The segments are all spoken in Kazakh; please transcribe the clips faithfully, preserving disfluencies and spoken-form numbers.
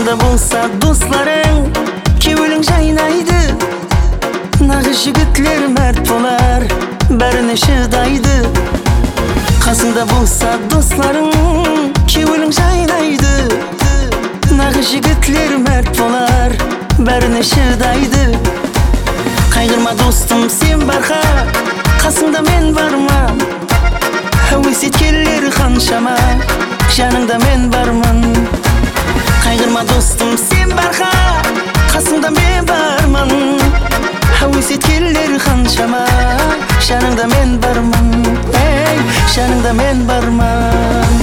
Қасыңда болса достарың, кеуілің жайнайды. Нағыз жігітлер мәрт болар, бәріне шыдайды. Қасыңда болса достарың, кеуілің жайнайды. Нағыз жігітлер мәрт болар, бәріне шыдайды. Қайғырма достым, сен барха, қасыңда мен барма. Әуес еткелер қаншама, жаныңда мен бармын. Қайғырма достым, сен барха, қасыңда мен бармын. Әуес еткелер қаншама, жаныңда мен бармын. Ей, жаныңда мен бармын.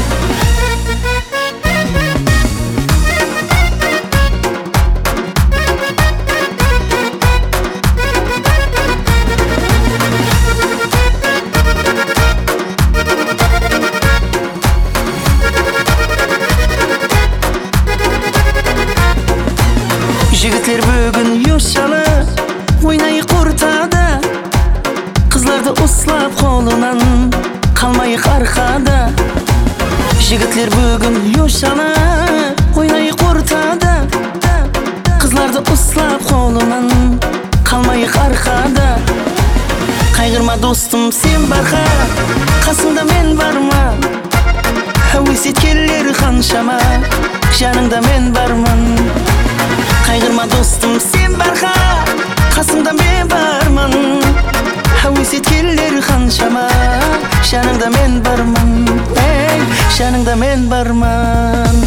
Жігітлер бүгін юшалы, ойнайық ортада. Қызларды ұслап қолынан, қалмайық арқада. Жігітлер бүгін юшалы, ойнайық ортада. Қызларды ұслап қолынан, қалмайық арқада. Қайғырма достым, сен барха, қасыңда мен барма. Әуес еткелер қаншама, жаныңда мен бармын. Қайғырма достым, сен барха, қасыңда мен бармын. Әуес еткелер қаншама, жаныңда мен бармын. Ей, жаныңда мен бармын.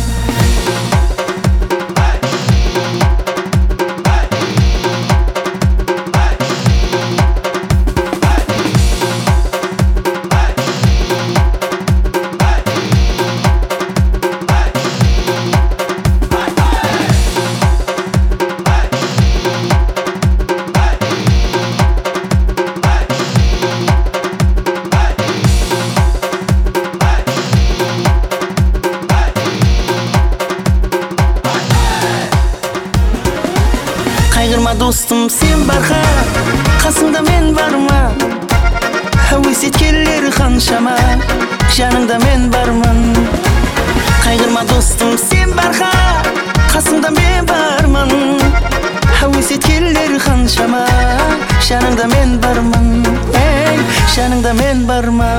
Қайғырма достым, сен барха, қасыңда мен барма. Әуес еткелер қаншама, жаныңда мен бармын. Қайғырма достым, сен барха, қасыңда мен бармын. Әуес еткелер қаншама, жаныңда мен бармын. Ей, жаныңда мен бармын.